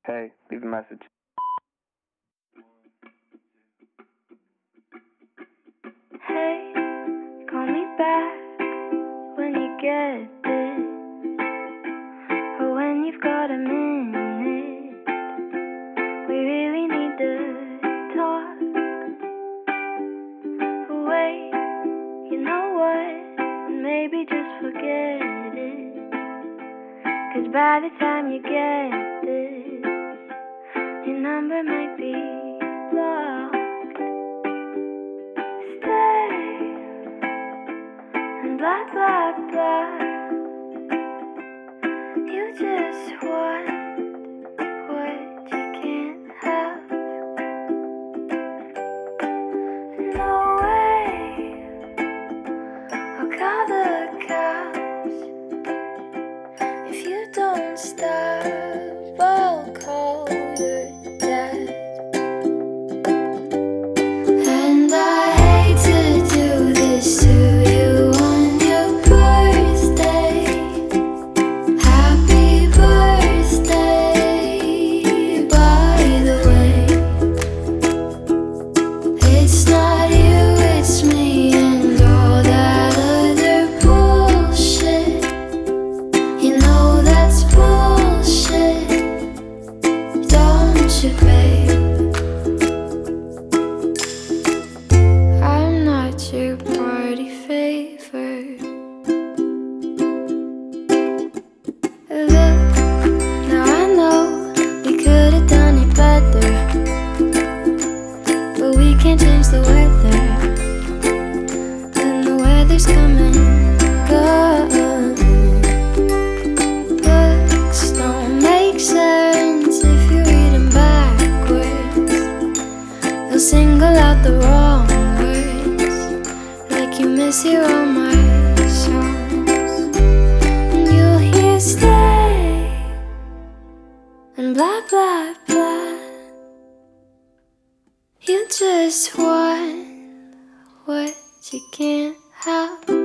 Hey, leave a message. Hey, call me back when you get this, or when you've got a minute. We really need to talk. Wait, you know what? Maybe just forget it. 'Cause by the time you get this, your number might be blocked. Stay and blah blah blah. You just want what you can't have. No way, I'll call the cops. If you don't stop, I'll call your dad. And I hate to do this to you on your birthday. Happy birthday, by the way. It's not you, it's me and all that other bullshit. You know that's bullshit, don't you, babe? I'm not your party favor. Look, now I know we could have done it better, but we can't change the weather. And the weather's coming, good. Books don't make sense if you read them backwards. They'll single out the wrong words, like you mishear all my songs. And you'll hear stay and blah blah blah. You just want what you can't have.